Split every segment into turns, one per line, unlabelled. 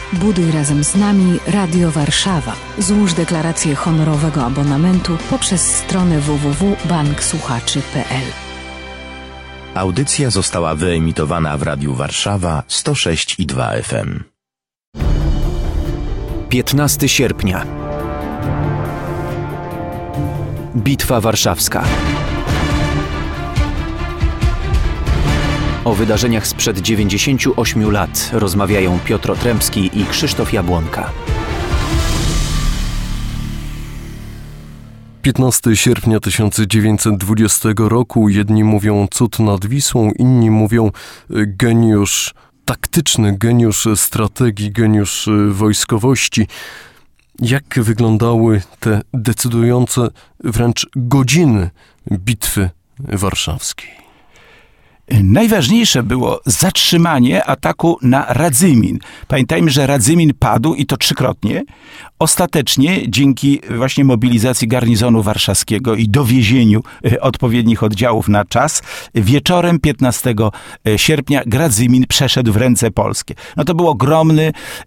Buduj razem z nami Radio Warszawa. Złóż deklarację honorowego abonamentu poprzez stronę www.banksłuchaczy.pl.
Audycja została wyemitowana w Radiu Warszawa 106,2 FM.
15 sierpnia. Bitwa Warszawska. O wydarzeniach sprzed 98 lat rozmawiają Piotr Otrębski i Krzysztof Jabłonka.
15 sierpnia 1920 roku. Jedni mówią cud nad Wisłą, inni mówią geniusz taktyczny, geniusz strategii, geniusz wojskowości. Jak wyglądały te decydujące wręcz godziny bitwy warszawskiej?
Najważniejsze było zatrzymanie ataku na Radzymin. Pamiętajmy, że Radzymin padł i to 3-krotnie. Ostatecznie, dzięki właśnie mobilizacji garnizonu warszawskiego i dowiezieniu odpowiednich oddziałów na czas, wieczorem 15 sierpnia Radzymin przeszedł w ręce polskie. No to był ogromny,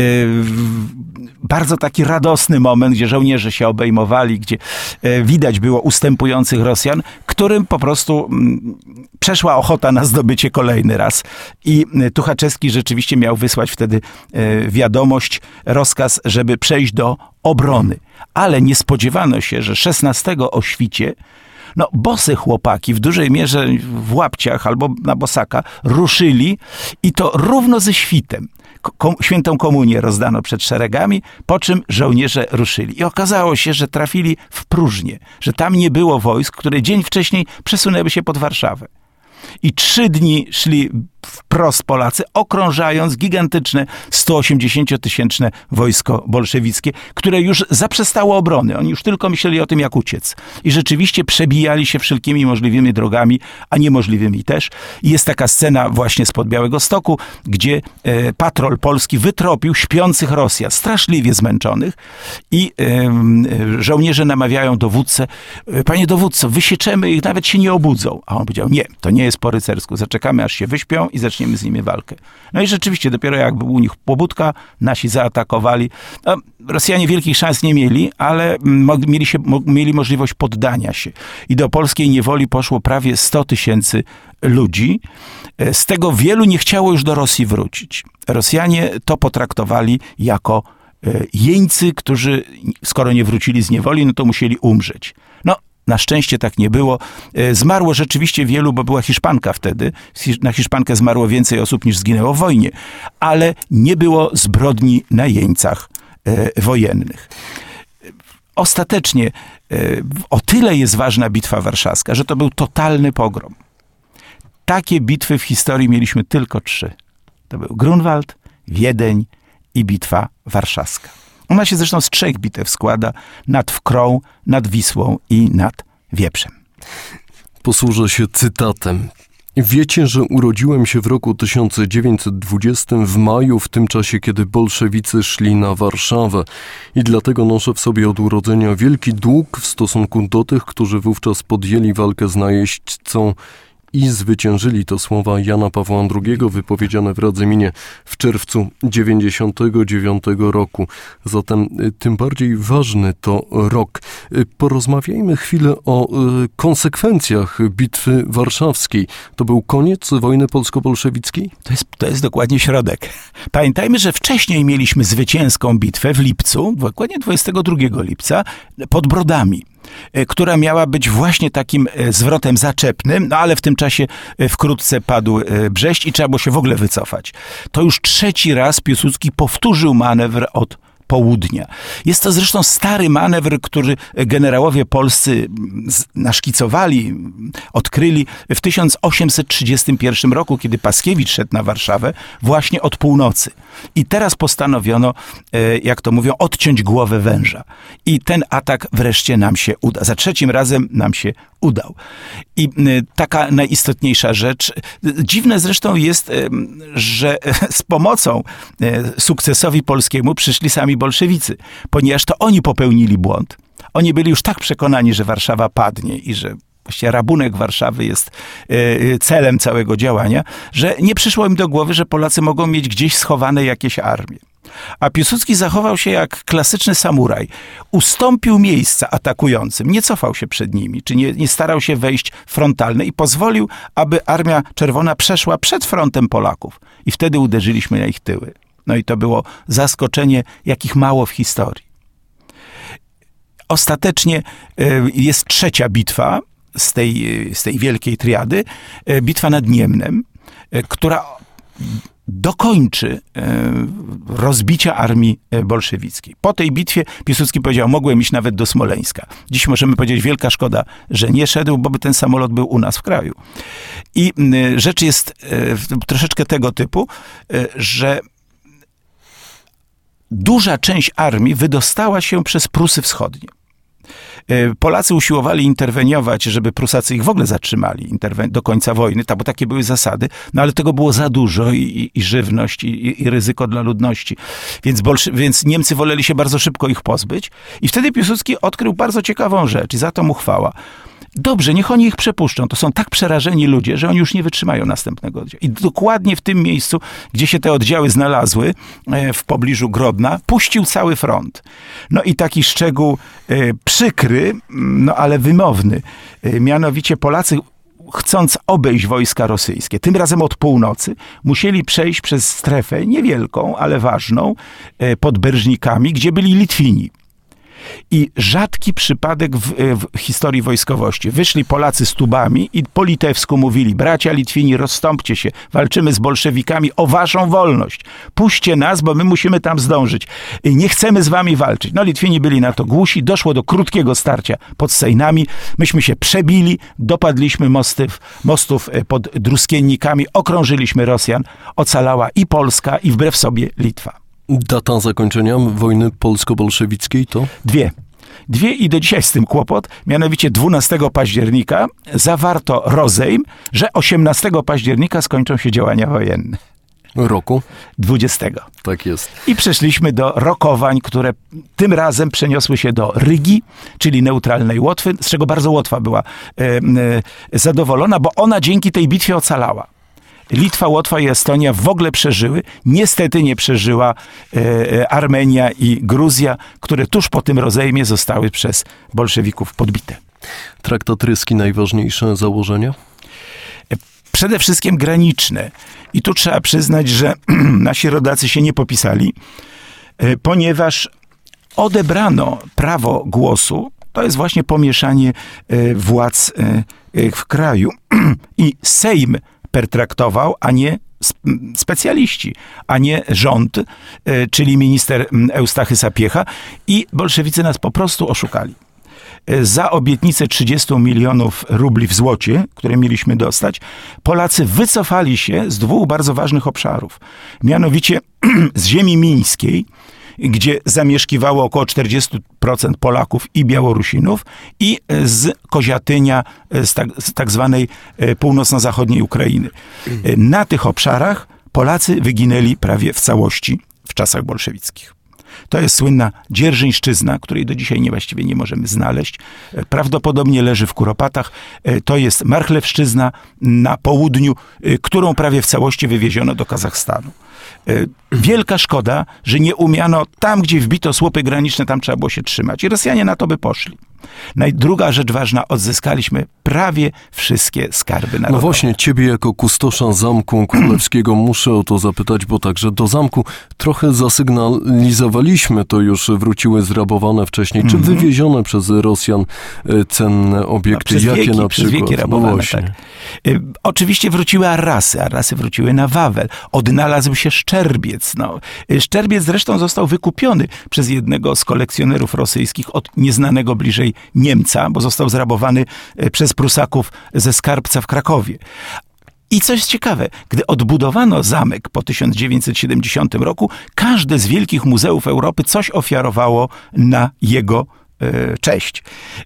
bardzo taki radosny moment, gdzie żołnierze się obejmowali, gdzie widać było ustępujących Rosjan, którym po prostu przeszła ochota na zdobycie kolejny raz. I Tuchaczewski rzeczywiście miał wysłać wtedy wiadomość, rozkaz, żeby przejść do obrony. Ale nie spodziewano się, że 16 o świcie bosy chłopaki w dużej mierze w łapciach albo na bosaka ruszyli i to równo ze świtem. Świętą komunię rozdano przed szeregami, po czym żołnierze ruszyli. I okazało się, że trafili w próżnię, że tam nie było wojsk, które dzień wcześniej przesunęły się pod Warszawę. I 3 dni szli wprost Polacy, okrążając gigantyczne 180-tysięczne wojsko bolszewickie, które już zaprzestało obrony. Oni już tylko myśleli o tym, jak uciec. I rzeczywiście przebijali się wszelkimi możliwymi drogami, a niemożliwymi też. I jest taka scena właśnie spod Białegostoku, gdzie patrol polski wytropił śpiących Rosjan, straszliwie zmęczonych, i żołnierze namawiają dowódcę: panie dowódco, wysieczemy ich, nawet się nie obudzą. A on powiedział: nie, to nie jest po rycersku, zaczekamy, aż się wyśpią i zaczniemy z nimi walkę. No i rzeczywiście, dopiero jak był u nich pobudka, nasi zaatakowali. Rosjanie wielkich szans nie mieli, ale mieli możliwość poddania się. I do polskiej niewoli poszło prawie 100 000 ludzi. Z tego wielu nie chciało już do Rosji wrócić. Rosjanie to potraktowali jako jeńcy, którzy, skoro nie wrócili z niewoli, no to musieli umrzeć. Na szczęście tak nie było. Zmarło rzeczywiście wielu, bo była Hiszpanka wtedy. Na Hiszpankę zmarło więcej osób niż zginęło w wojnie. Ale nie było zbrodni na jeńcach wojennych. Ostatecznie o tyle jest ważna Bitwa Warszawska, że to był totalny pogrom. Takie bitwy w historii mieliśmy tylko 3. To był Grunwald, Wiedeń i Bitwa Warszawska. Ona się zresztą z 3 bitew składa: nad Wkrą, nad Wisłą i nad Wieprzem.
Posłużę się cytatem. Wiecie, że urodziłem się w roku 1920 w maju, w tym czasie, kiedy bolszewicy szli na Warszawę, i dlatego noszę w sobie od urodzenia wielki dług w stosunku do tych, którzy wówczas podjęli walkę z najeźdźcą i zwyciężyli. To słowa Jana Pawła II wypowiedziane w Radzyminie w czerwcu 1999 roku. Zatem tym bardziej ważny to rok. Porozmawiajmy chwilę o konsekwencjach Bitwy Warszawskiej. To był koniec wojny polsko-bolszewickiej?
To jest dokładnie środek. Pamiętajmy, że wcześniej mieliśmy zwycięską bitwę w lipcu, dokładnie 22 lipca, pod Brodami, która miała być właśnie takim zwrotem zaczepnym, ale w tym czasie wkrótce padł Brześć i trzeba było się w ogóle wycofać. To już 3. raz Piłsudski powtórzył manewr od południa. Jest to zresztą stary manewr, który generałowie polscy naszkicowali, odkryli w 1831 roku, kiedy Paskiewicz szedł na Warszawę właśnie od północy. I teraz postanowiono, jak to mówią, odciąć głowę węża. I ten atak wreszcie nam się uda. Za 3. razem nam się udał. I taka najistotniejsza rzecz, dziwne zresztą jest, że z pomocą sukcesowi polskiemu przyszli sami bolszewicy, ponieważ to oni popełnili błąd. Oni byli już tak przekonani, że Warszawa padnie i że właściwie rabunek Warszawy jest celem całego działania, że nie przyszło im do głowy, że Polacy mogą mieć gdzieś schowane jakieś armie. A Piłsudski zachował się jak klasyczny samuraj. Ustąpił miejsca atakującym, nie cofał się przed nimi, czy nie starał się wejść frontalnie i pozwolił, aby Armia Czerwona przeszła przed frontem Polaków. I wtedy uderzyliśmy na ich tyły. No i to było zaskoczenie, jakich mało w historii. Ostatecznie jest trzecia bitwa z tej wielkiej triady, bitwa nad Niemnem, która dokończy rozbicia armii bolszewickiej. Po tej bitwie Piłsudski powiedział, mogłem iść nawet do Smoleńska. Dziś możemy powiedzieć, wielka szkoda, że nie szedł, bo by ten samolot był u nas w kraju. I rzecz jest troszeczkę tego typu, że duża część armii wydostała się przez Prusy Wschodnie. Polacy usiłowali interweniować, żeby Prusacy ich w ogóle zatrzymali do końca wojny, bo takie były zasady, no ale tego było za dużo i żywność, i ryzyko dla ludności. Więc Niemcy woleli się bardzo szybko ich pozbyć i wtedy Piłsudski odkrył bardzo ciekawą rzecz i za to mu chwała. Dobrze, niech oni ich przepuszczą. To są tak przerażeni ludzie, że oni już nie wytrzymają następnego oddziału. I dokładnie w tym miejscu, gdzie się te oddziały znalazły, w pobliżu Grodna, puścił cały front. No i taki szczegół przykry, no ale wymowny. Mianowicie Polacy, chcąc obejść wojska rosyjskie, tym razem od północy, musieli przejść przez strefę niewielką, ale ważną, pod Berżnikami, gdzie byli Litwini. I rzadki przypadek w historii wojskowości. Wyszli Polacy z tubami i po litewsku mówili, bracia Litwini, rozstąpcie się, walczymy z bolszewikami o waszą wolność. Puśćcie nas, bo my musimy tam zdążyć. Nie chcemy z wami walczyć. No Litwini byli na to głusi, doszło do krótkiego starcia pod Sejnami. Myśmy się przebili, dopadliśmy mostów pod Druskiennikami, okrążyliśmy Rosjan. Ocalała i Polska, i wbrew sobie Litwa.
Data zakończenia wojny polsko-bolszewickiej to?
Dwie i do dzisiaj z tym kłopot. Mianowicie 12 października zawarto rozejm, że 18 października skończą się działania wojenne.
Roku?
20.
Tak jest.
I przeszliśmy do rokowań, które tym razem przeniosły się do Rygi, czyli neutralnej Łotwy, z czego bardzo Łotwa była zadowolona, bo ona dzięki tej bitwie ocalała. Litwa, Łotwa i Estonia w ogóle przeżyły. Niestety nie przeżyła Armenia i Gruzja, które tuż po tym rozejmie zostały przez bolszewików podbite.
Traktat Ryski, najważniejsze założenia?
Przede wszystkim graniczne. I tu trzeba przyznać, że nasi rodacy się nie popisali, ponieważ odebrano prawo głosu. To jest właśnie pomieszanie władz w kraju. I Sejm pertraktował, a nie specjaliści, a nie rząd, czyli minister Eustachy Sapiecha, i bolszewicy nas po prostu oszukali. Za obietnicę 30 milionów rubli w złocie, które mieliśmy dostać, Polacy wycofali się z dwóch bardzo ważnych obszarów. Mianowicie z ziemi mińskiej, gdzie zamieszkiwało około 40% Polaków i Białorusinów, i z Koziatynia, z tak zwanej północno-zachodniej Ukrainy. Na tych obszarach Polacy wyginęli prawie w całości w czasach bolszewickich. To jest słynna Dzierżyńszczyzna, której do dzisiaj właściwie nie możemy znaleźć. Prawdopodobnie leży w Kuropatach. To jest Marchlewszczyzna na południu, którą prawie w całości wywieziono do Kazachstanu. Wielka szkoda, że nie umiano tam, gdzie wbito słupy graniczne, tam trzeba było się trzymać. I Rosjanie na to by poszli. Druga rzecz ważna, odzyskaliśmy prawie wszystkie skarby narodowe.
No właśnie, ciebie jako kustosza Zamku Królewskiego muszę o to zapytać, bo także do zamku trochę zasygnalizowaliśmy, to już wróciły zrabowane wcześniej, czy wywiezione przez Rosjan cenne obiekty.
No,
jakie na przykład?
Przez wieki rabowane, tak. Oczywiście wróciły Arrasy wróciły na Wawel. Odnalazł się Szczerbiec. Szczerbiec zresztą został wykupiony przez jednego z kolekcjonerów rosyjskich od nieznanego bliżej Niemca, bo został zrabowany przez Prusaków ze skarbca w Krakowie. I coś ciekawe, gdy odbudowano zamek po 1970 roku, każde z wielkich muzeów Europy coś ofiarowało na jego cześć.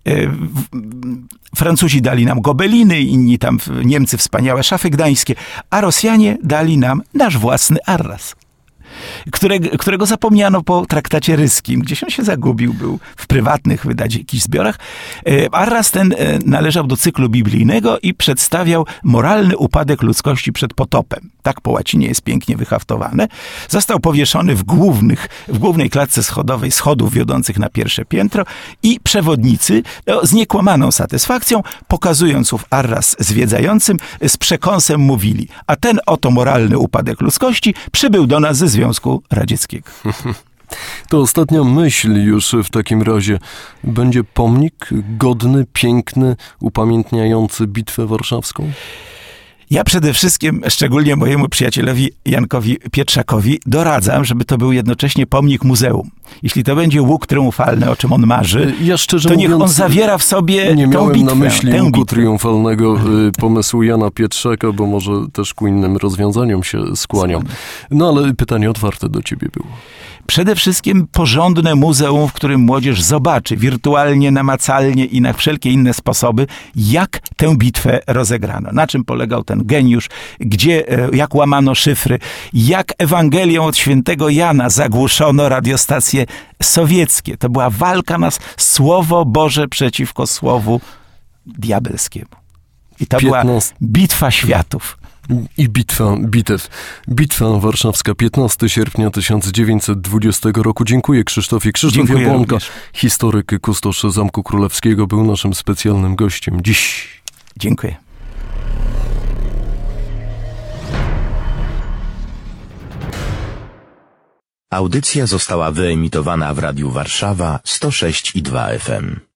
Francuzi dali nam gobeliny, inni tam Niemcy wspaniałe szafy gdańskie, a Rosjanie dali nam nasz własny Arras. którego zapomniano po traktacie ryskim. Gdzieś on się zagubił, był w prywatnych jakichś zbiorach. Arras ten należał do cyklu biblijnego i przedstawiał moralny upadek ludzkości przed potopem. Tak po łacinie jest pięknie wyhaftowane. Został powieszony w głównej klatce schodowej schodów wiodących na pierwsze piętro i przewodnicy z niekłamaną satysfakcją, pokazując ów Arras zwiedzającym, z przekąsem mówili: a ten oto moralny upadek ludzkości przybył do nas ze Związku Radzieckiego.
To ostatnia myśl już w takim razie. Będzie pomnik godny, piękny, upamiętniający Bitwę Warszawską?
Ja przede wszystkim, szczególnie mojemu przyjacielowi Jankowi Pietrzakowi, doradzam, żeby to był jednocześnie pomnik muzeum. Jeśli to będzie łuk triumfalny, o czym on marzy,
ja szczerze
to
mówiąc,
niech on zawiera w sobie
nie
tę
miałem
bitwę.
na myśli łuku triumfalnego pomysłu Jana Pietrzaka, bo może też ku innym rozwiązaniom się skłaniam. No ale pytanie otwarte do ciebie było.
Przede wszystkim porządne muzeum, w którym młodzież zobaczy wirtualnie, namacalnie i na wszelkie inne sposoby, jak tę bitwę rozegrano. Na czym polegał ten geniusz, jak łamano szyfry, jak Ewangelią od świętego Jana zagłuszono radiostacje sowieckie. To była walka nas Słowo Boże przeciwko Słowu diabelskiemu. I to była bitwa światów.
I Bitwa Warszawska, 15 sierpnia 1920 roku. Dziękuję, Krzysztofie. Krzysztof Jabłonka, historyk, kustosz Zamku Królewskiego, był naszym specjalnym gościem dziś.
Dziękuję.
Audycja została wyemitowana w Radiu Warszawa 106,2 FM.